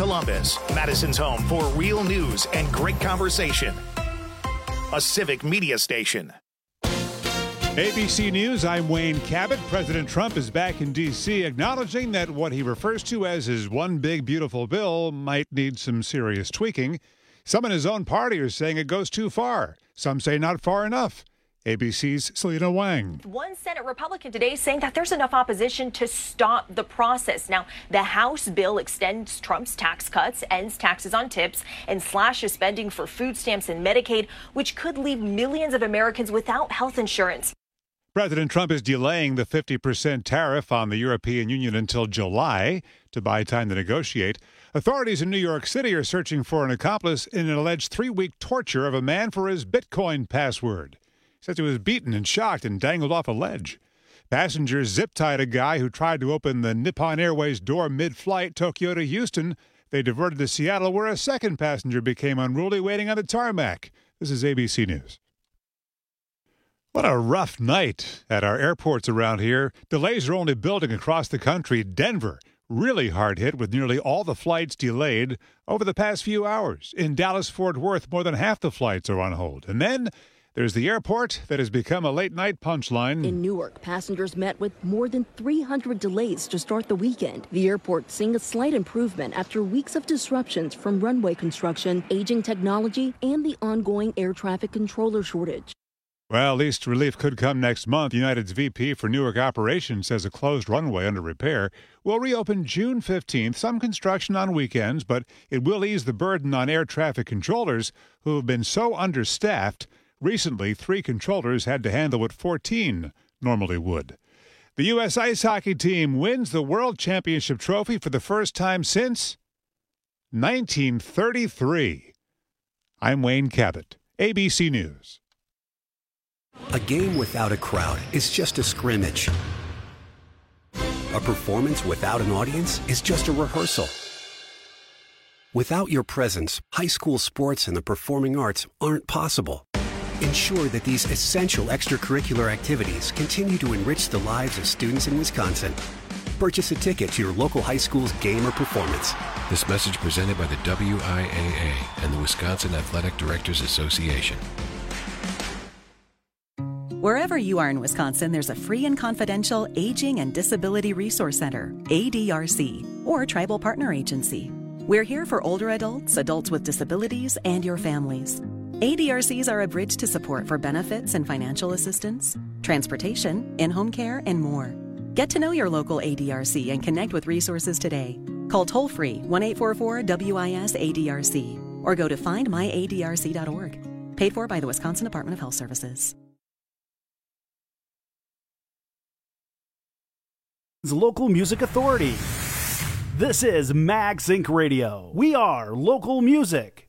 Columbus, Madison's home for real news and great conversation. A civic media station. ABC News, I'm Wayne Cabot. President Trump is back in D.C. acknowledging that what he refers to as his one big beautiful bill might need some serious tweaking. Some in his own party are saying it goes too far. Some say not far enough. ABC's Selena Wang. One Senate Republican today saying that there's enough opposition to stop the process. Now, the House bill extends Trump's tax cuts, ends taxes on tips, and slashes spending for food stamps and Medicaid, which could leave millions of Americans without health insurance. President Trump is delaying the 50% tariff on the European Union until July to buy time to negotiate. Authorities in New York City are searching for an accomplice in an alleged 3-week torture of a man for his Bitcoin password. Says he was beaten and shocked and dangled off a ledge. Passengers zip-tied a guy who tried to open the Nippon Airways door mid-flight Tokyo to Houston. They diverted to Seattle, where a second passenger became unruly waiting on the tarmac. This is ABC News. What a rough night at our airports around here. Delays are only building across the country. Denver, really hard hit with nearly all the flights delayed over the past few hours. In Dallas-Fort Worth, more than half the flights are on hold. And then there's the airport that has become a late-night punchline. In Newark, passengers met with more than 300 delays to start the weekend. The airport seeing a slight improvement after weeks of disruptions from runway construction, aging technology, and the ongoing air traffic controller shortage. Well, at least relief could come next month. United's VP for Newark operations says a closed runway under repair will reopen June 15th. Some construction on weekends, but it will ease the burden on air traffic controllers who have been so understaffed. Recently, 3 controllers had to handle what 14 normally would. The U.S. ice hockey team wins the World Championship trophy for the first time since 1933. I'm Wayne Cabot, ABC News. A game without a crowd is just a scrimmage. A performance without an audience is just a rehearsal. Without your presence, high school sports and the performing arts aren't possible. Ensure that these essential extracurricular activities continue to enrich the lives of students in Wisconsin. Purchase a ticket to your local high school's game or performance. This message presented by the WIAA and the Wisconsin Athletic Directors Association. Wherever you are in Wisconsin, there's a free and confidential Aging and Disability Resource Center, ADRC, or Tribal Partner Agency. We're here for older adults, adults with disabilities, and your families. ADRCs are a bridge to support for benefits and financial assistance, transportation, in-home care, and more. Get to know your local ADRC and connect with resources today. Call toll-free 1-844-WIS-ADRC or go to findmyadrc.org. Paid for by the Wisconsin Department of Health Services. Local Music Authority. This is MagZinc Radio. We are local music.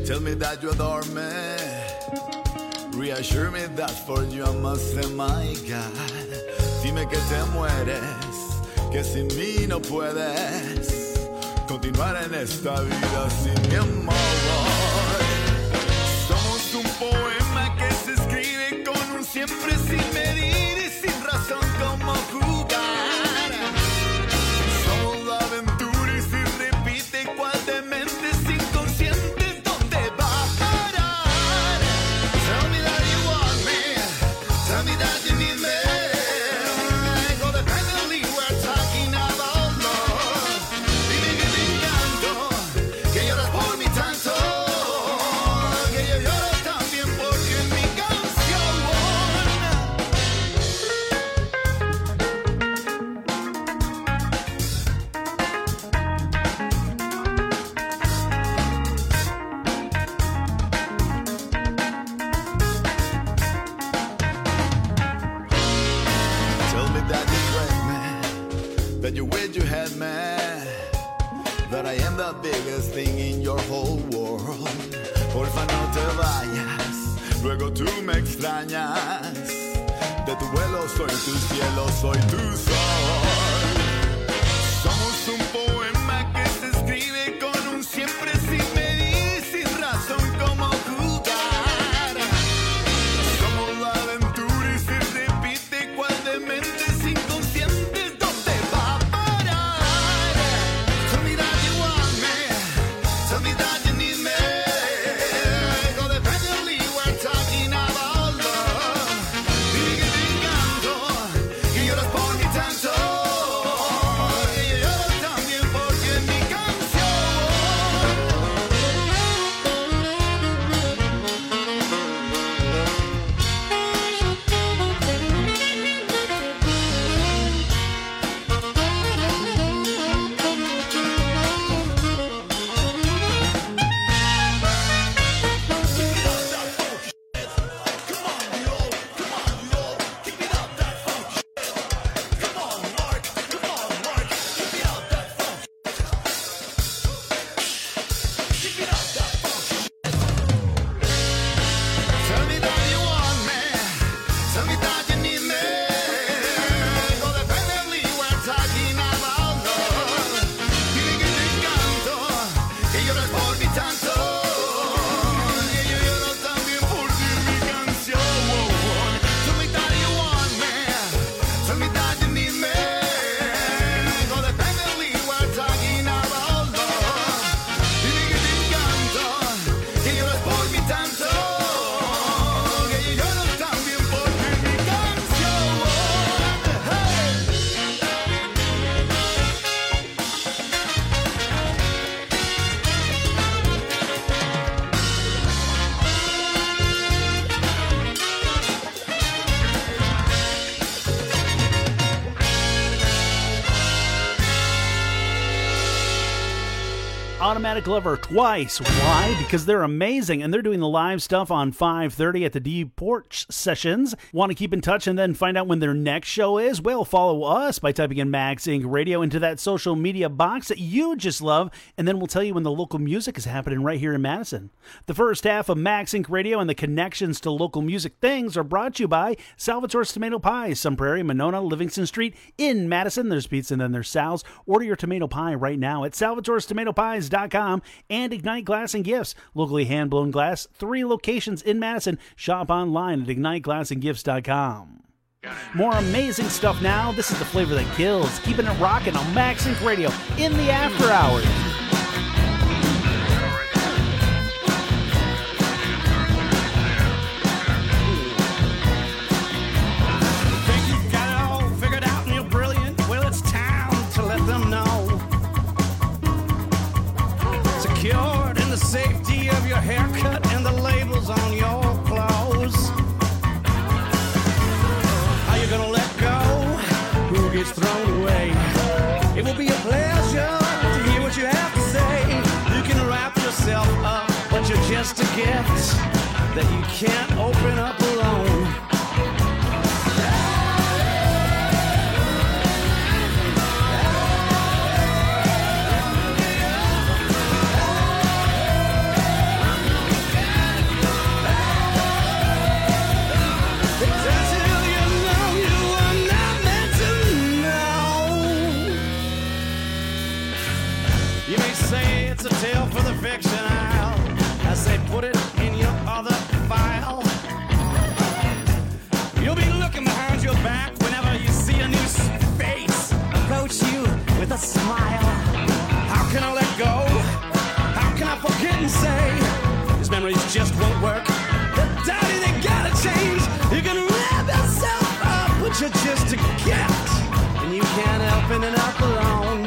Tell me that you adore me. Reassure me that for you I must say my God. Dime que te mueres, que sin mí no puedes continuar en esta vida sin mi amor. Somos un poema que se escribe con un siempre sin medir y sin razón como jugar. Somos la aventura y si repite cual de mentes inconscientes, ¿dónde va a parar? Tell me that you want me, tell me that you need me. Codependently we're talking about love. Dime que te encanto, que lloras por mí tanto, que yo lloro también porque en mi canción. Tell me that you break me, that you wish you had me, that I am the biggest thing in your whole world. Porfa no te vayas, luego tú me extrañas. De tu vuelo soy tu cielo, soy tu sol. Somos un poema que se escribe con un siempre sin medir, sin razón como jugar. Somos la aventura y se repite cual de mentes inconscientes, ¿dónde va a parar? Tell me that you want me, tell me that you need me. Codependently we're talking about love. Dime que te encanto, que lloras por mí tanto, que yo lloro también porque en mi canción. Tell me that you want me, tell me that you need me. Codependently we're talking about love. Dime que te encanto, que lloras por mí tanto, que yo lloro también por ti en mi canción. Tell me that you want me, tell me that you need me. Codependently we're talking about love. Dime que te encanto, que lloras por mí tanto, que yo lloro también por ti en mi canción. Hey. Automatic Lover twice. Why? Because they're amazing, and they're doing the live stuff on 5:30 at the D Porch Sessions. Want to keep in touch and then find out when their next show is? Well, follow us by typing in Max Inc. Radio into that social media box that you just love, and then we'll tell you when the local music is happening right here in Madison. The first half of Max Inc. Radio and the connections to local music things are brought to you by Salvatore's Tomato Pies, Sun Prairie, Monona, Livingston Street in Madison. There's pizza and then there's Sal's. Order your tomato pie right now at salvatorestomatopies.com and Ignite Glass and Gifts, locally hand-blown glass, 3 locations in Madison. Shop online at IgniteGlassandGifts.com. More amazing stuff now. This is the flavor that kills. Keeping it rocking on Max Inc. Radio in the after hours. Think you've got it all figured out and you're brilliant? Well, it's time to let them know. Secured in the safety of your haircut and the labels on your clothes. How you gonna let go? Who gets thrown away? It will be a pleasure to hear what you have to say. You can wrap yourself up, but you're just a gift that you can't open up alone. just won't work. Daddy, they gotta change. You can wrap yourself up, but you're just a gift, and you can't help ending up alone.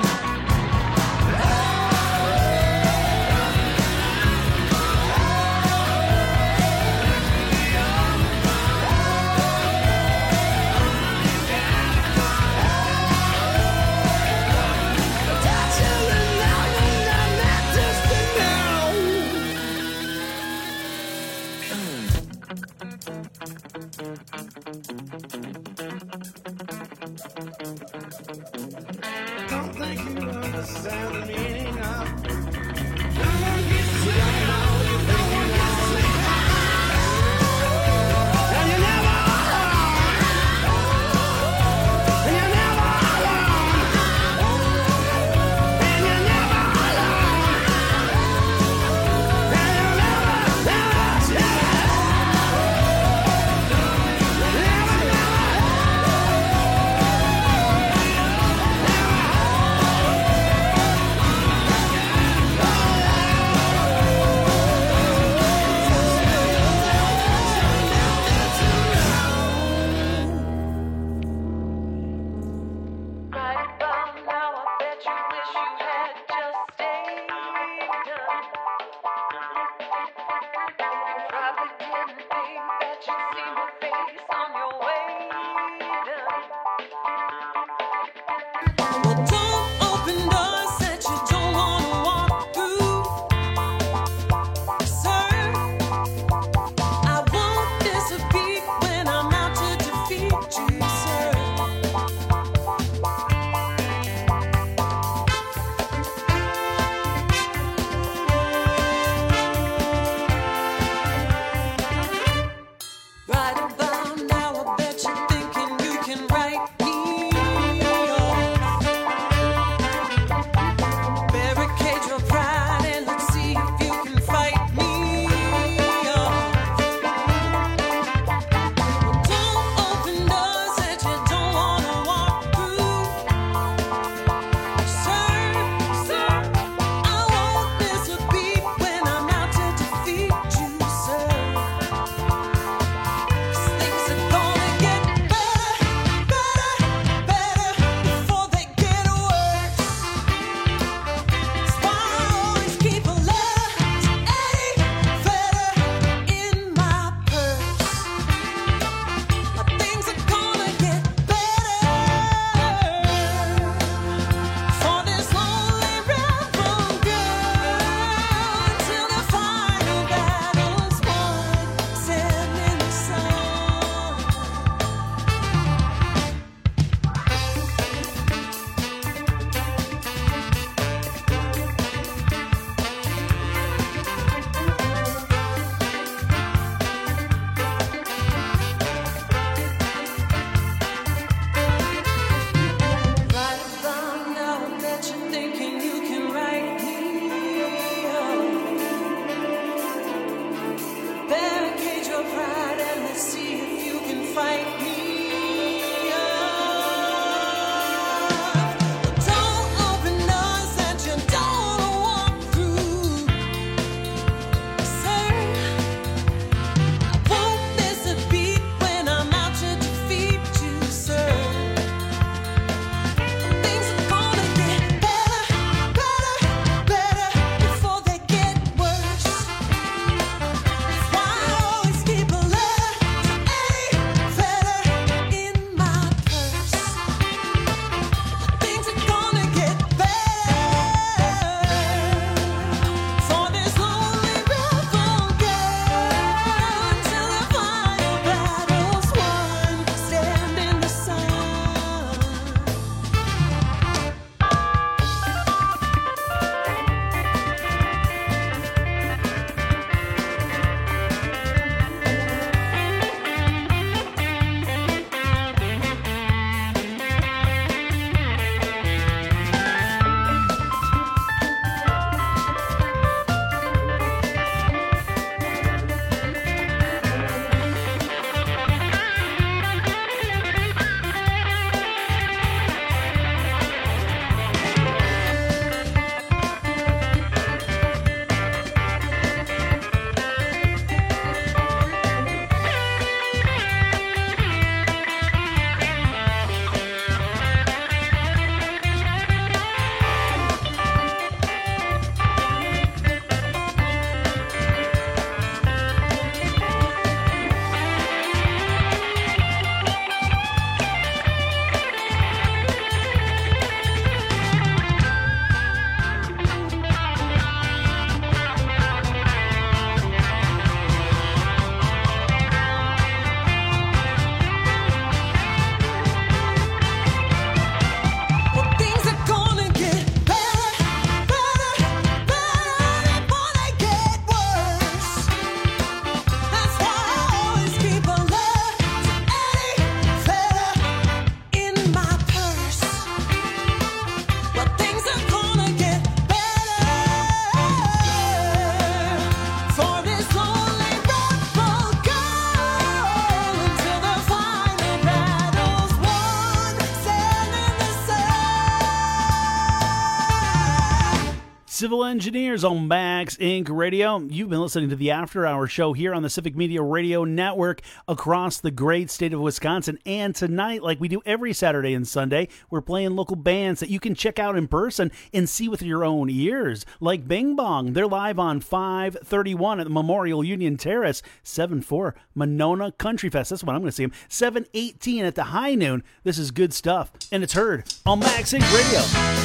Civil Engineers on Max Inc. Radio. You've been listening to the After Hour show here on the Civic Media Radio Network across the great state of Wisconsin. And tonight, like we do every Saturday and Sunday, we're playing local bands that you can check out in person and see with your own ears. Like Bing Bong. They're live on 531 at the Memorial Union Terrace. 7-4 Monona Country Fest. That's when I'm going to see them. 7:18 at the High Noon. This is good stuff. And it's heard on Max Inc. Radio.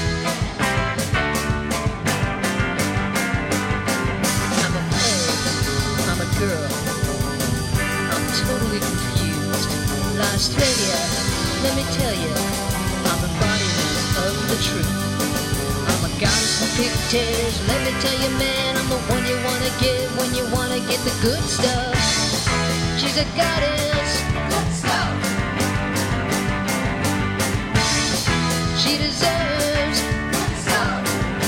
Girl, I'm totally confused. Last failure, let me tell you, I'm embodiment of the truth. I'm a goddess in pigtails, let me tell you, man, I'm the one you wanna get when you wanna get the good stuff. She's a goddess, good stuff. She deserves good stuff.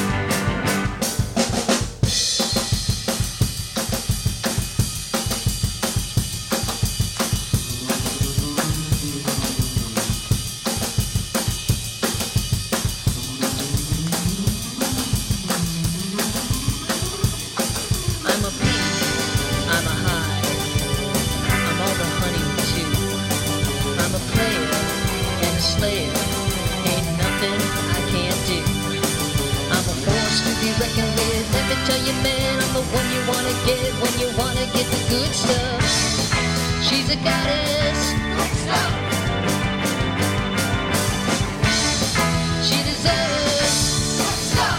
Tell you, man, I'm the one you wanna get when you wanna get the good stuff. She's a goddess, good stuff. She deserves good stuff.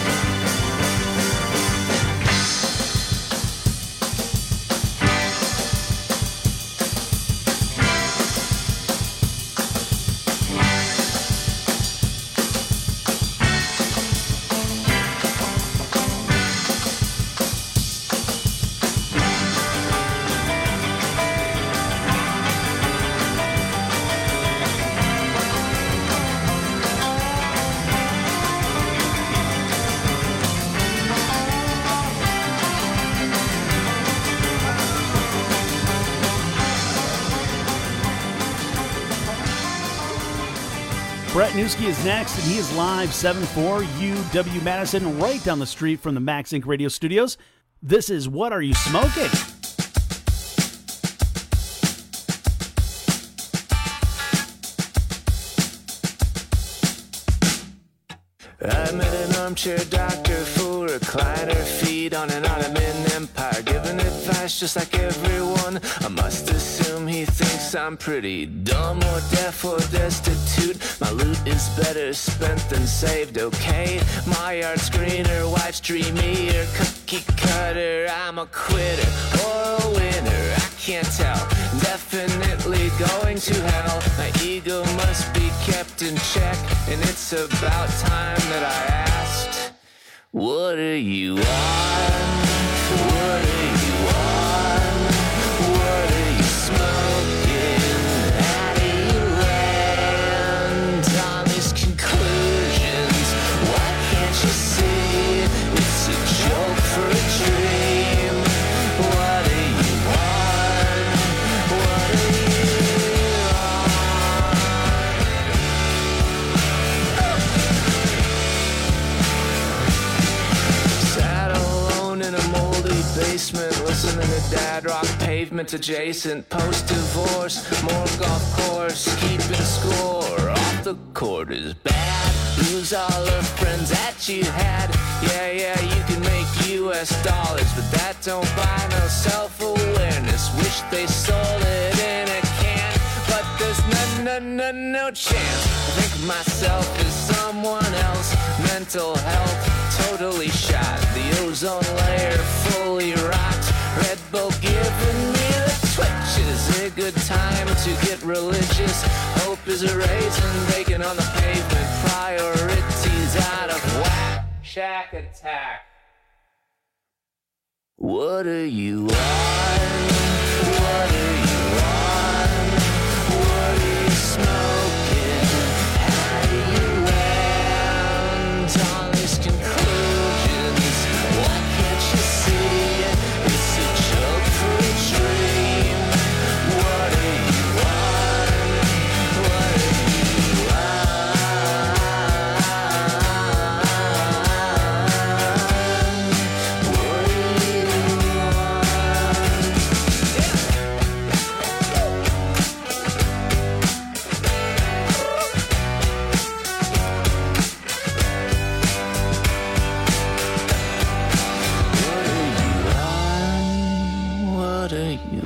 Brett Newski is next, and he is live 7-4 UW-Madison, right down the street from the Max Inc. Radio studios. This is What Are You Smoking? I met an armchair doctor, full recliner, feet on an Ottoman empire, giving advice just like everyone. I must assume he thinks I'm pretty dumb or deaf or destitute. My loot is better spent than saved, okay? My yard's greener, wife's dreamier, cookie cutter, I'm a quitter or a winner, I can't tell. Definitely going to hell. My ego must be kept in check, and it's about time that I asked, what are you on? What are you on? What are you smoking? How do you land on these conclusions? Why can't you see it's a joke for a dream? What are you on? What are you in a moldy basement, listening to dad rock, pavement adjacent, post-divorce, more golf course, keeping score, off the court is bad, lose all her friends that you had, yeah, you can make US dollars, but that don't buy no self-awareness, wish they sold it in a can, but there's no chance, I think of myself as someone else, mental health totally shot, the ozone layer fully rocked, Red Bull giving me the twitches, a good time to get religious, hope is a raisin, bacon on the pavement, priorities out of whack, shack attack. What are you on? What are you on? What are you smoking? How do you land on these conclusions? Why can't you see it's a joke for a dream? What are you on? What are you on?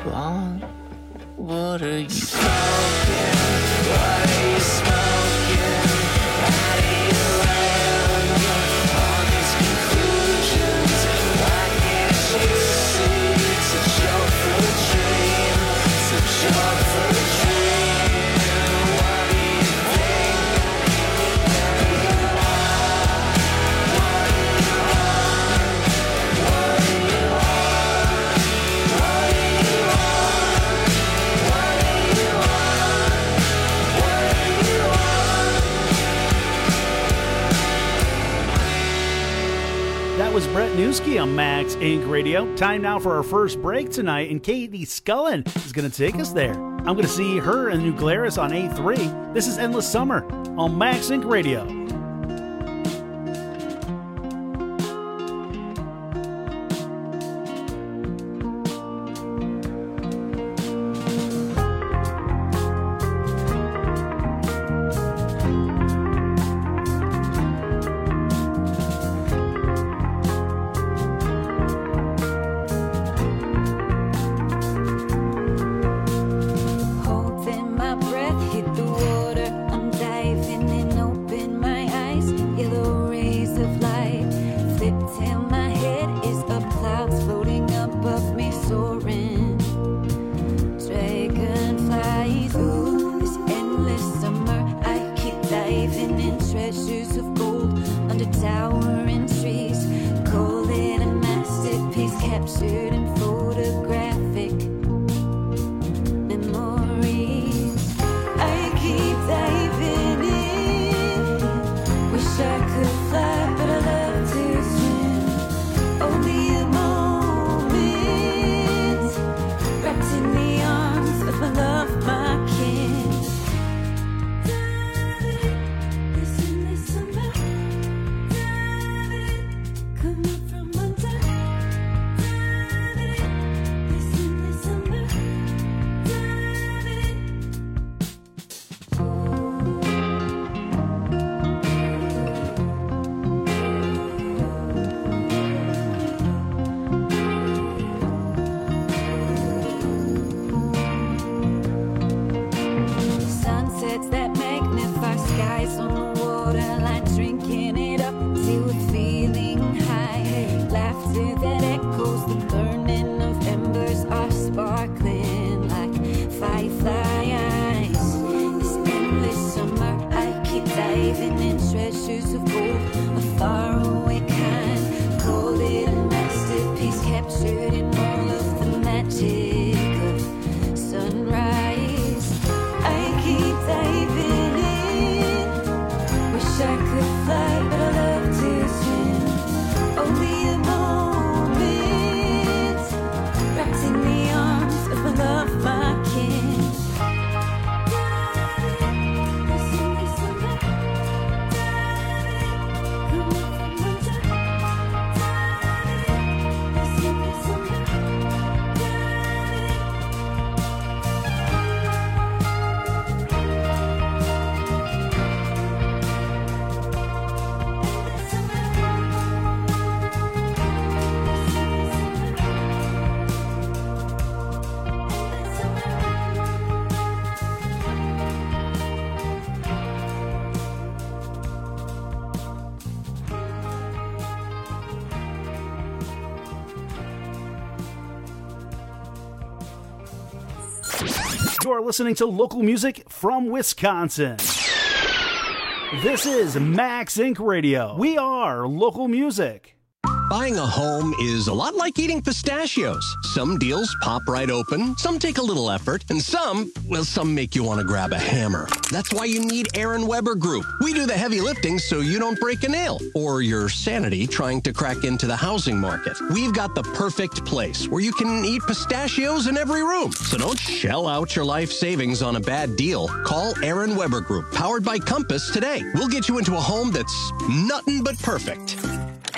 want? What are you smoking? What are you smoking? How do you land on these conclusions? Why can't you see it's a joke for a dream? It's a joke for a dream. What do you think you are? What do you want? What do you want? What do you want? What do you want? What do you want? That was Brett Newski on Max Inc. Radio. Time now for our first break tonight, and Katie Scullen is going to take us there. I'm going to see her and New Glarus on A3. This is Endless Summer on Max Inc. Radio. Holding my breath, hit the water. I'm diving in, open my eyes. Yellow rays of light flip till my head is up. Clouds floating above me, soaring. Dragonflies, ooh, this endless summer. I keep diving in, treasures of gold under towering trees. Call it a masterpiece, captured in photographic memories. I keep diving in. Wish I could fly, but I love to swim. Only a moment, wrapped in the arms of my love, my kin. This endless summer, coming from under. This endless summer. Sunsets that magnify skies on the waterline, drinking it up till we're feeling high. Laughter that echoes, the burning of embers are sparkling like firefly eyes. This endless summer, I keep diving in, treasures of gold, a faraway kind. Call it a masterpiece, captured in all of the magic of sunrise. I keep diving in. Wish I could fly, but I love to swim. Only a moment, wrapped in the arms of my love, my kin. This endless summer, coming from under. This endless summer. You're listening to local music from Wisconsin. This is Max Inc. Radio. We are local music. Buying a home is a lot like eating pistachios. Some deals pop right open, some take a little effort, and some make you want to grab a hammer. That's why you need Aaron Weber Group. We do the heavy lifting so you don't break a nail or your sanity trying to crack into the housing market. We've got the perfect place where you can eat pistachios in every room. So don't shell out your life savings on a bad deal. Call Aaron Weber Group, powered by Compass, today. We'll get you into a home that's nothing but perfect.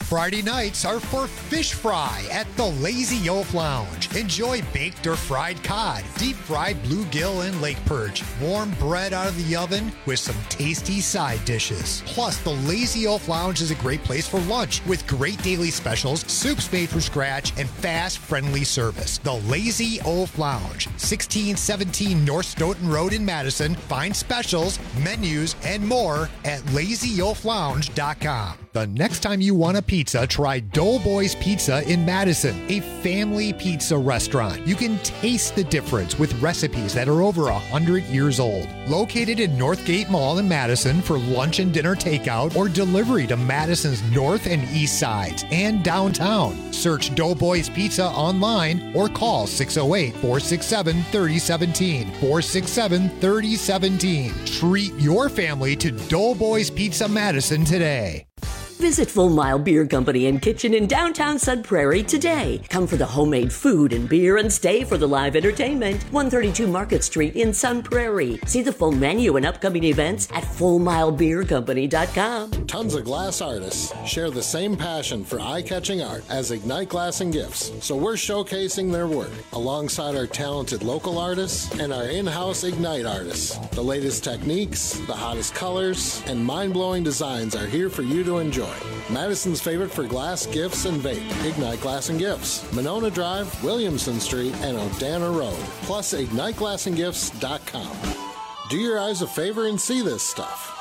Friday nights are for fish fry at the Lazy Oaf Lounge. Enjoy baked or fried cod, deep fried bluegill and lake perch, warm bread out of the oven with some tasty side dishes. Plus, the Lazy Oaf Lounge is a great place for lunch with great daily specials, soups made from scratch, and fast, friendly service. The Lazy Oaf Lounge, 1617 North Stoughton Road in Madison. Find specials, menus, and more at lazyoaflounge.com. The next time you want a pizza, try Doughboys Pizza in Madison, a family pizza restaurant. You can taste the difference with recipes that are over 100 years old. Located in Northgate Mall in Madison for lunch and dinner takeout or delivery to Madison's north and east sides and downtown. Search Doughboys Pizza online or call 608-467-3017. 467-3017. Treat your family to Doughboys Pizza Madison today. Visit Full Mile Beer Company and Kitchen in downtown Sun Prairie today. Come for the homemade food and beer and stay for the live entertainment. 132 Market Street in Sun Prairie. See the full menu and upcoming events at FullMileBeerCompany.com. Tons of glass artists share the same passion for eye-catching art as Ignite Glass and Gifts, so we're showcasing their work alongside our talented local artists and our in-house Ignite artists. The latest techniques, the hottest colors, and mind-blowing designs are here for you to enjoy. Madison's favorite for glass, gifts, and vape. Ignite Glass and Gifts. Monona Drive, Williamson Street, and Odana Road. Plus, IgniteGlassandGifts.com. Do your eyes a favor and see this stuff.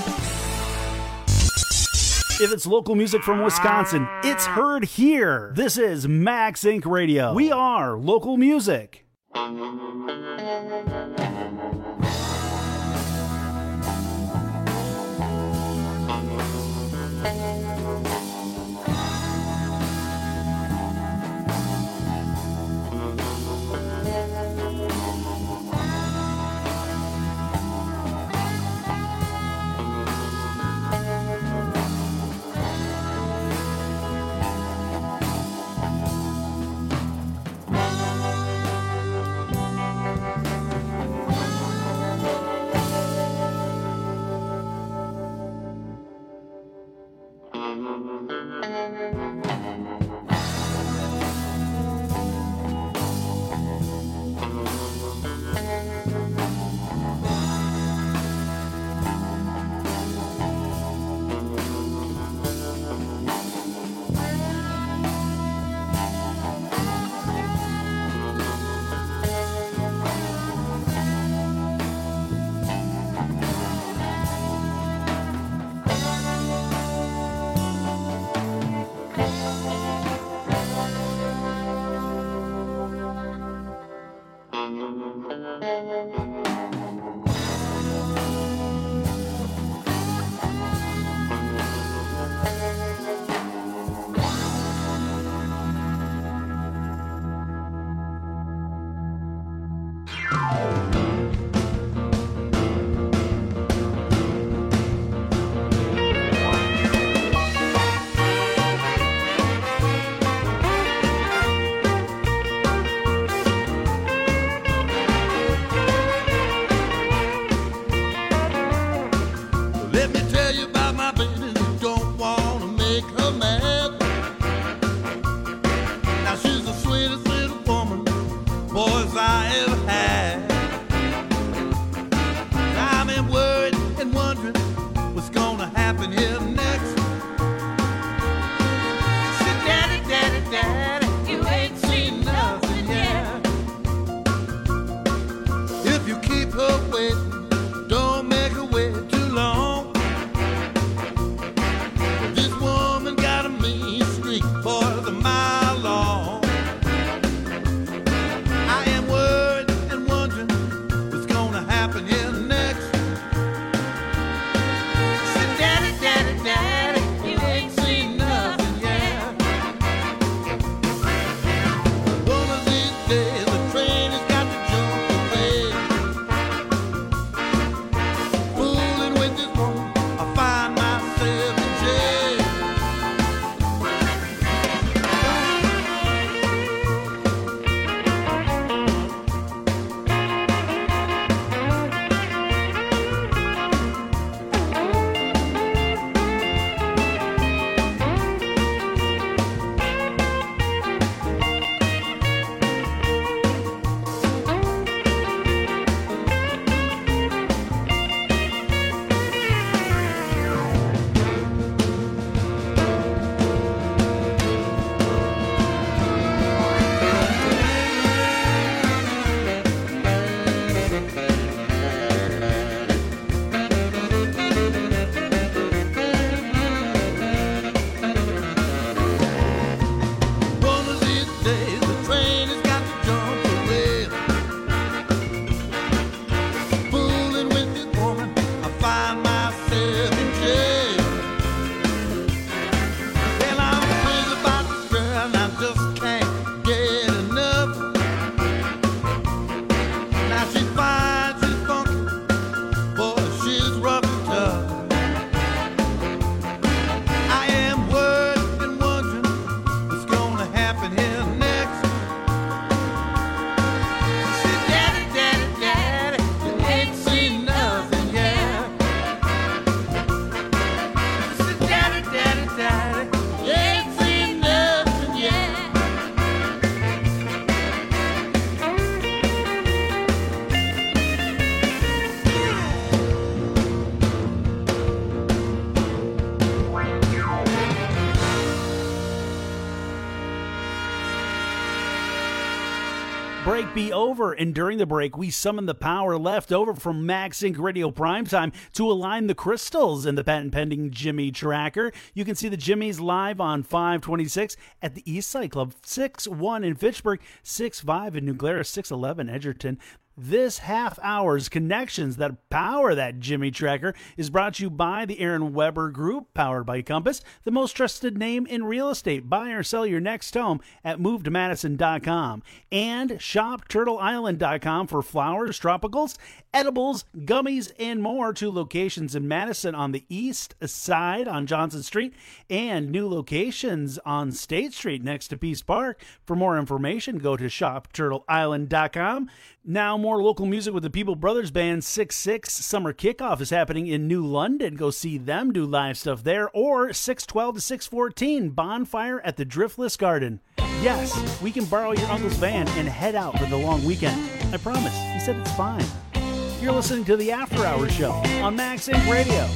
If it's local music from Wisconsin, it's heard here. This is Max Inc. Radio. We are local music. days the train has got to jump the rail. Fooling with this woman, I find myself in jail. Well, I'm crazy about this girl and I just can't get enough. Now she's fine, she's funky, boy, she's rough and tough. I am worried and wondering what's gonna happen here next. She said, Daddy, Daddy, Daddy, you ain't seen nothing yet. She said, Daddy, Daddy, Daddy, you ain't seen nothing yet. Break be over, and during the break, we summon the power left over from Max Inc. Radio Primetime to align the crystals in the patent-pending Jimmy Tracker. You can see the Jimmys live on 526 at the Eastside Club, 6-1 in Fitchburg, 6-5 in New Glarus, 6-11 Edgerton. This half hour's connections that power that Jimmy Tracker is brought to you by the Aaron Weber Group, powered by Compass, the most trusted name in real estate. Buy or sell your next home at MoveToMadison.com and ShopTurtleIsland.com for flowers, tropicals, edibles, gummies, and more. 2 locations in Madison on the east side on Johnson Street and new locations on State Street next to Peace Park. For more information, go to ShopTurtleIsland.com. Now, more local music with the People Brothers Band. 6-6 Summer Kickoff is happening in New London. Go see them do live stuff there. Or 6-12 to 6-14 Bonfire at the Driftless Garden. Yes, we can borrow your uncle's van and head out for the long weekend. I promise. He said it's fine. You're listening to the After Hours Show on Max Inc. Radio.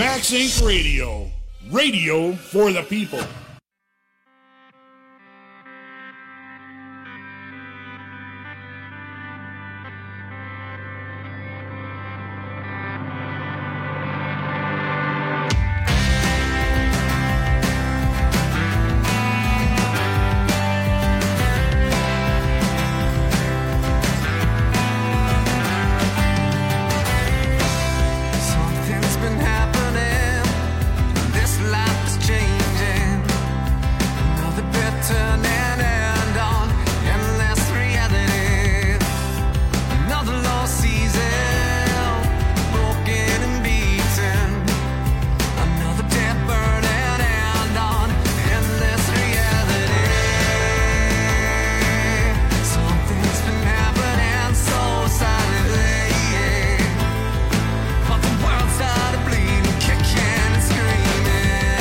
Max Inc. Radio. Radio for the people. Something's been happening. This life is changing. Another bit turning end on endless reality. Another lost season, broken and beaten. Another dead burning end on endless reality. Something's been happening so silently. But the world started bleeding, kicking and screaming.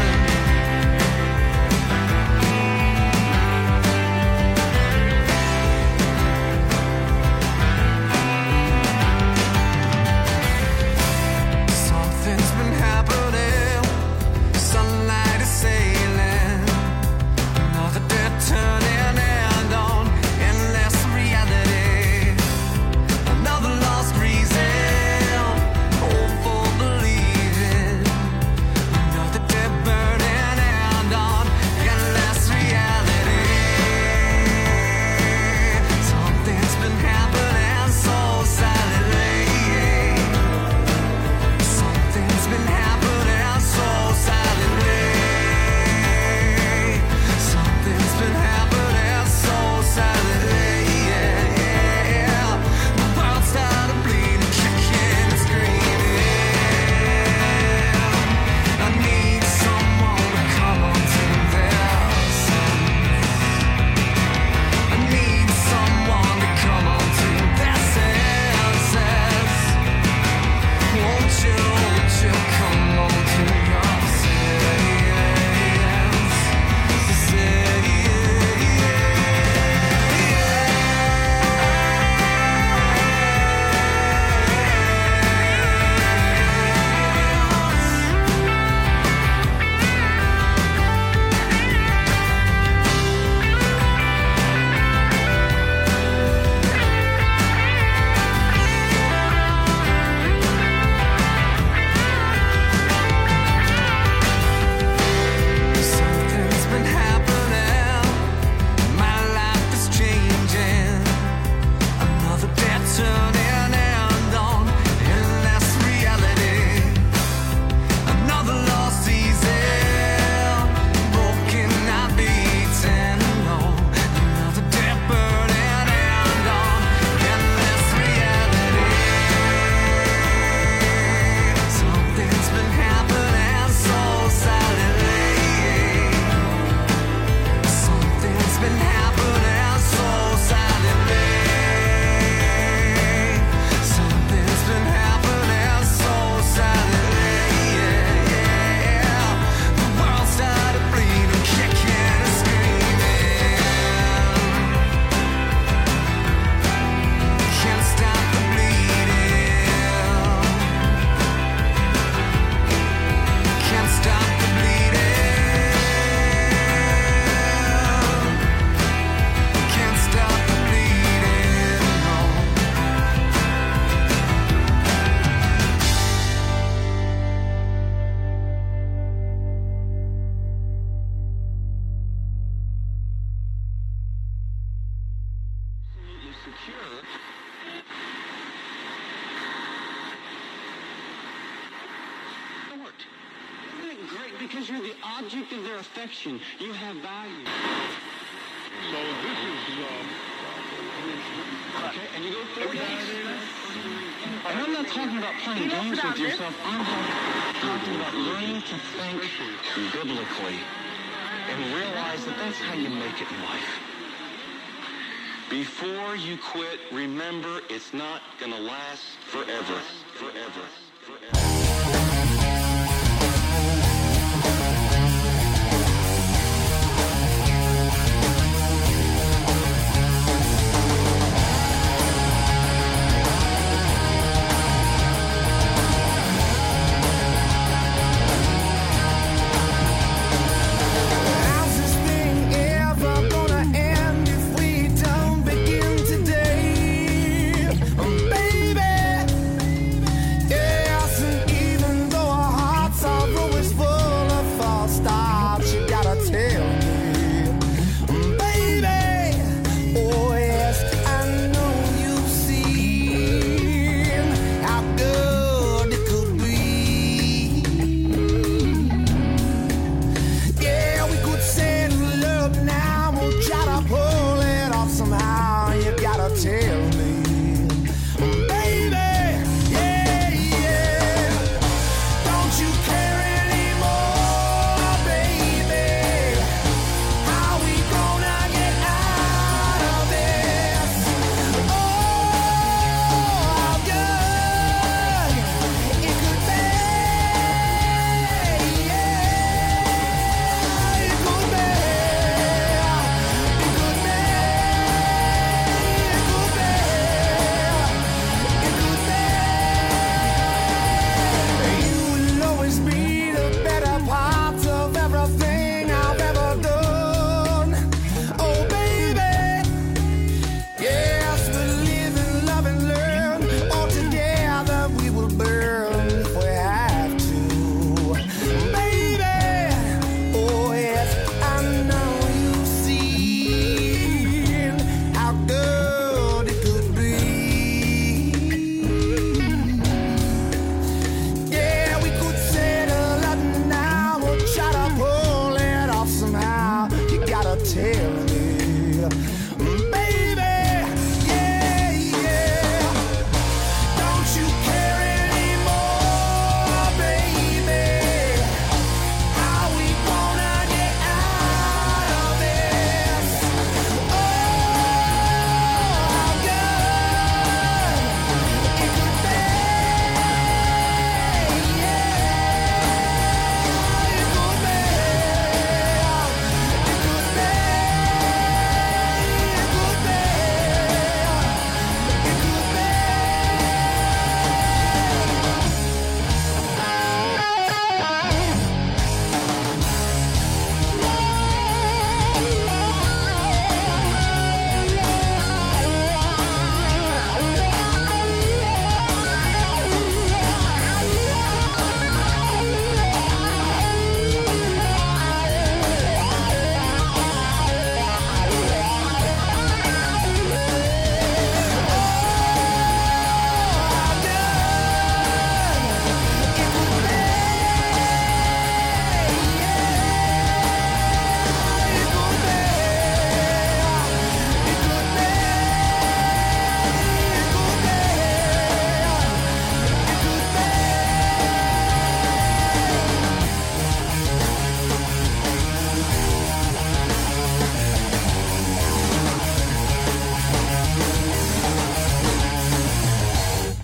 Something's been happening. Sunlight is sailing. Another dead turning end on endless reality. Another lost reason. Hope for believing. Another dead burning end on endless reality. Something's been happening so silently. Something's been happening so silently. Something's been happening so silently. The world started bleeding, kicking and screaming. I need someone to come onto their sense. I need someone to come onto their senses. Won't you come onto your Something's been happening. My life is changing. Another dead turning end on endless reality. Another lost season, broken not beaten. No, another dead burning end on endless reality. Something's been happening so silently. Something's been happening so silently. Something's been happening so silently. The world started bleeding, kicking and screaming. Can't stop the bleeding. Can't stop the bleeding. Can't stop the bleeding, no. Isn't it great? Because you're the object of their affection. You have value. So this is, okay, and you go 30 days. And I'm not talking about playing games with yourself. I'm talking about learning to think biblically and realize that that's how you make it in life. Before you quit, remember it's not going to last forever. Forever.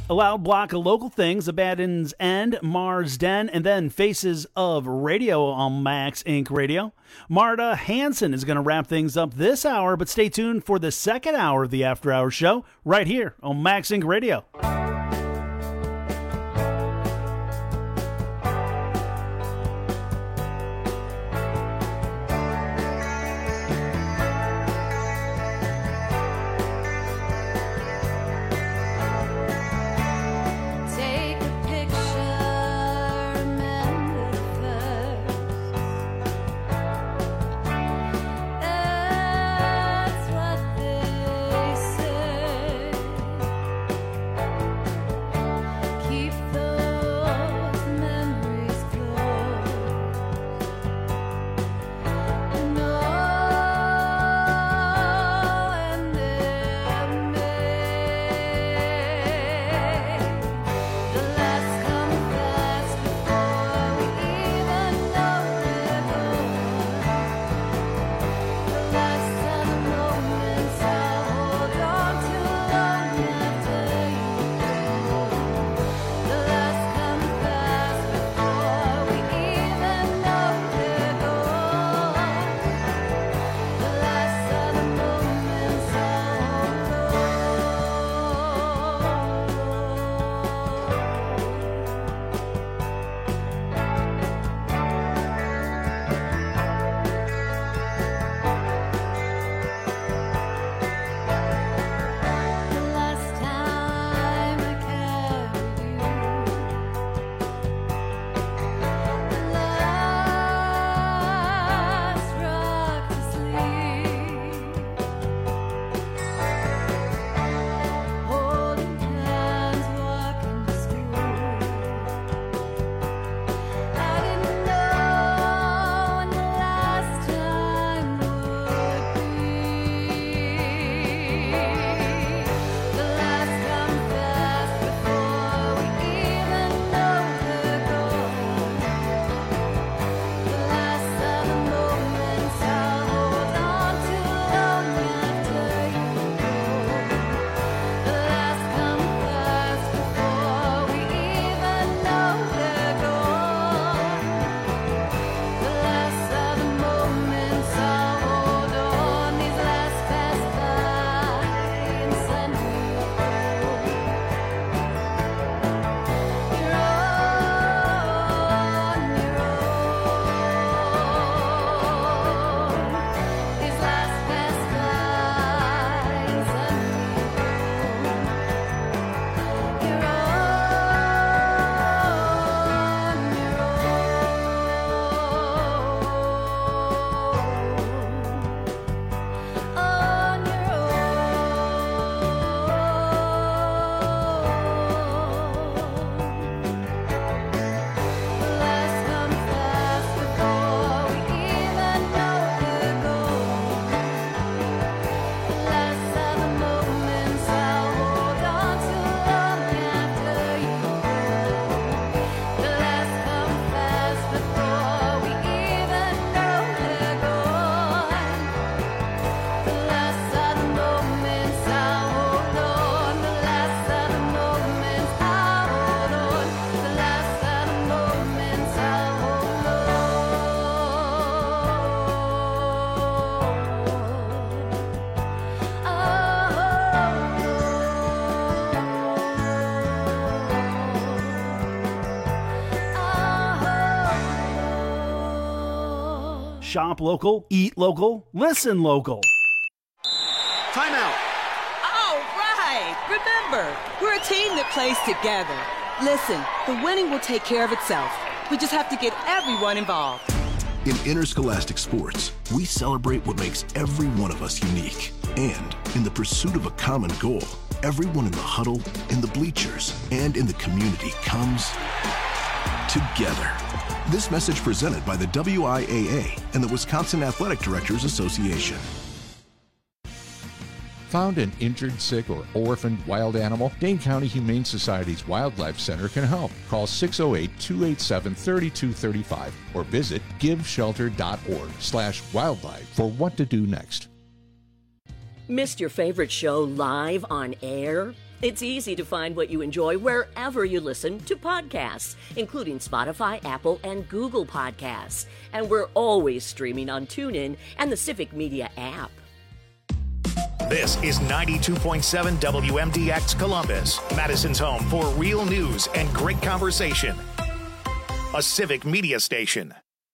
A loud block of local things, Abaddon's End, Mars Den, and then Faces of Radio on Max Inc. Radio. Marta Hanson is going to wrap things up this hour, but stay tuned for the second hour of the After Hours show right here on Max Inc. Radio. Shop local, eat local, listen local. Timeout. All right. Remember, we're a team that plays together. Listen, the winning will take care of itself. We just have to get everyone involved. In interscholastic sports, we celebrate what makes every one of us unique. And in the pursuit of a common goal, everyone in the huddle, in the bleachers, and in the community comes together. This message presented by the WIAA and the Wisconsin Athletic Directors Association. Found an injured, sick, or orphaned wild animal? Dane County Humane Society's Wildlife Center can help. Call 608-287-3235 or visit giveshelter.org/wildlife for what to do next. Missed your favorite show live on air? It's easy to find what you enjoy wherever you listen to podcasts, including Spotify, Apple, and Google Podcasts. And we're always streaming on TuneIn and the Civic Media app. This is 92.7 WMDX Columbus, Madison's home for real news and great conversation. A Civic Media station.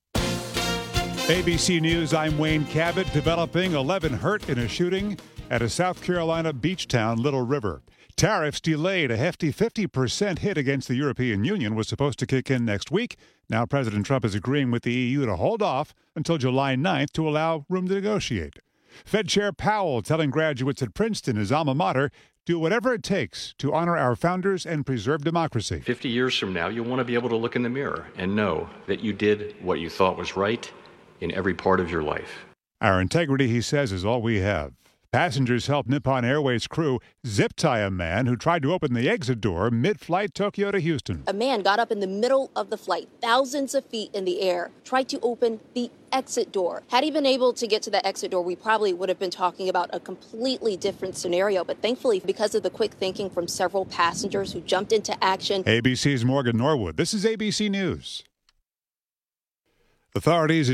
ABC News, I'm Wayne Cabot. Developing 11 hurt in a shooting at a South Carolina beach town, Little River. Tariffs delayed. A hefty 50% hit against the European Union was supposed to kick in next week. Now President Trump is agreeing with the EU to hold off until July 9th to allow room to negotiate. Fed Chair Powell telling graduates at Princeton, his alma mater, do whatever it takes to honor our founders and preserve democracy. 50 years from now, you'll want to be able to look in the mirror and know that you did what you thought was right in every part of your life. Our integrity, he says, is all we have. Passengers helped Nippon Airways crew zip-tie a man who tried to open the exit door mid-flight Tokyo to Houston. A man got up in the middle of the flight, thousands of feet in the air, tried to open the exit door. Had he been able to get to the exit door, we probably would have been talking about a completely different scenario. But thankfully, because of the quick thinking from several passengers who jumped into action. ABC's Morgan Norwood. This is ABC News. Authorities